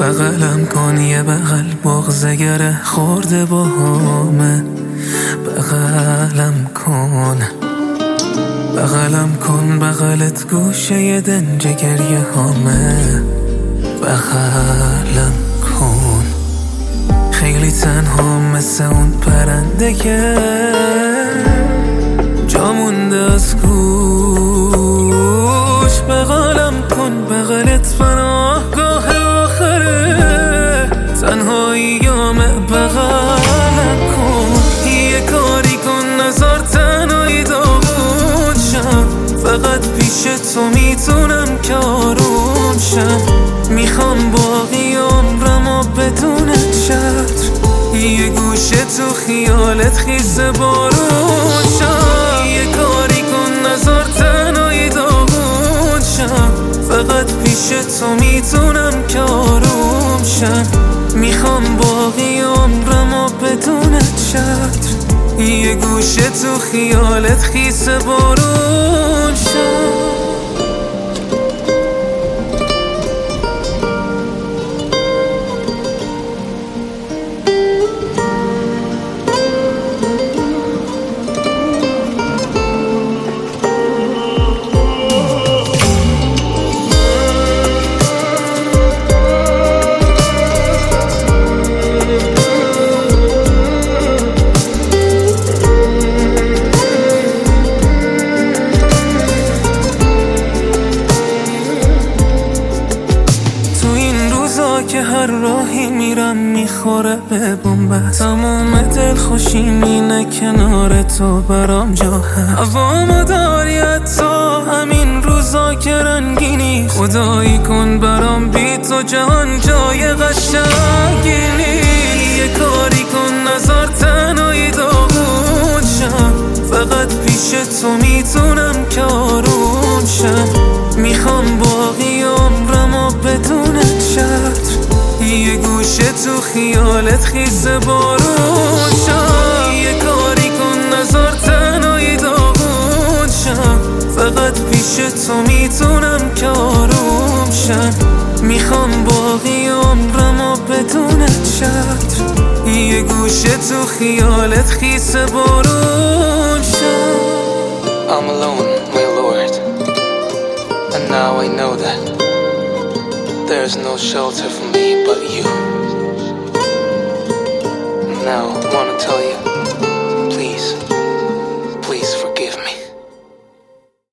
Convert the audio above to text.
بغلم کن یه بغل بغضگره خورده با همه. بغلم کن بغلم کن بغلت گوشه ی دنج گریه هامه. بغلم کن خیلی تنها مثل اون پرنده که جا مونده از گوش. بغلم کن بغلت پناهگاه آخره تنهاییامه. بغلم کن یه کاری کن نزار تنهایی داغون شم. فقط پیش تو میتونم که آروم شم. میخوام باقی عمرمو بدون چتر یه گوشه تو خیالت خیس بارون شم. یه کاری کن نزار تنهایی داغون شم. فقط پیش تو میتونم که آروم شم. میخوام باقی عمرمو بدون چتر یه گوشه تو خیالت خیس بارون شم. که هر راهی میرم میخوره به بنبست. تمام دل خوشیم اینه کنار تو برام جا هست. هوامو داری حتی همین روزا که رنگینی. خدایی کن برام بی تو جهان جای قشنگی نیست. یه کاری کن نزار تنهایی داغون شم. فقط پیش تو میتونم که آروم شم. میخوام باقی عمرمو بدون چتر یه گوشه تو خیالت خیس بارون شم. یه کاری کن نزار تنهایی داغون شم. فقط پیش تو میتونم که آروم شم. میخوام باقی عمرمو بدون چتر یه گوشه تو خیالت خیس بارون شم. I'm alone, my Lord, and now I know that there's no shelter for me but you. Now I wanna tell you